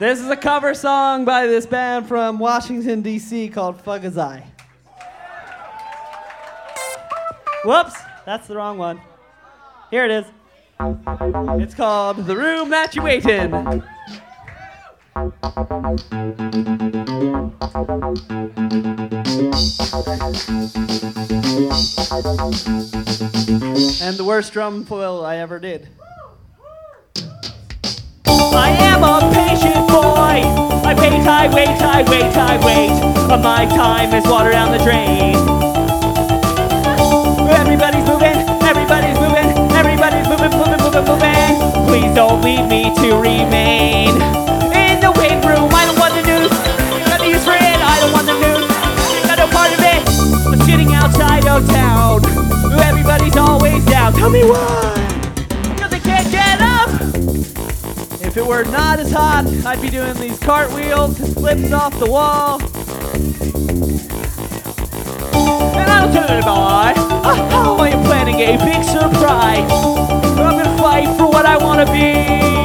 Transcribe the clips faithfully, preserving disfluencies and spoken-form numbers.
This is a cover song by this band from Washington, D C called Fugazai. Whoops, that's the wrong one. Here it is. It's called The Room That You Wait In. And the worst drum fill I ever did. I am a patient boy. I wait, I wait, I wait, I wait. But my time is water down the drain. Everybody's moving, everybody's moving, everybody's moving, moving, moving, moving. Please don't leave me to remain in the waiting room. I don't want the news, got the use for it. I don't want the news, got no part of it. I'm sitting outside of town. Everybody's always down. Tell me why? Because they can't get up. If it were not as hot, I'd be doing these cartwheels and flips off the wall. And I don't turn it by. Oh, I am planning a big surprise. I'm gonna fight for what I wanna be.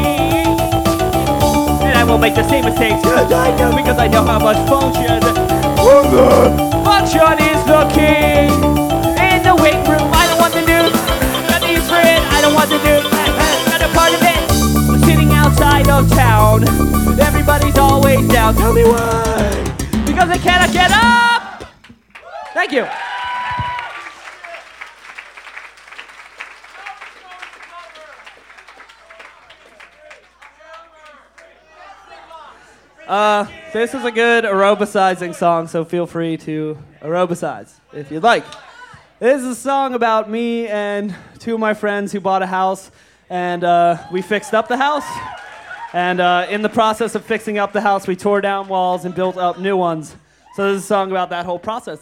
And I won't make the same mistakes, cause I know, because I know how much function. Function is the king. In the waiting room, I don't want the news. Got the use for it, I don't want the news. Not a part of it. I'm sitting outside of town. Everybody's always down. Tell me why? Because they cannot get up. Thank you. Uh, this is a good aerobicizing song, so feel free to aerobicize if you'd like. This is a song about me and two of my friends who bought a house, and uh, we fixed up the house. And uh, in the process of fixing up the house, we tore down walls and built up new ones. So this is a song about that whole process.